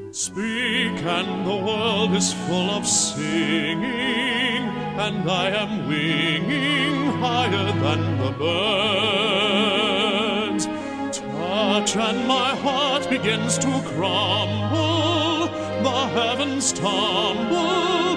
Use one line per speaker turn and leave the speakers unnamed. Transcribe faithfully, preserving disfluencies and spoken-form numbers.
Speak, and the world is full of singing, and I am winging higher than the birds. Touch, and my heart begins to crumble, the heavens tumble,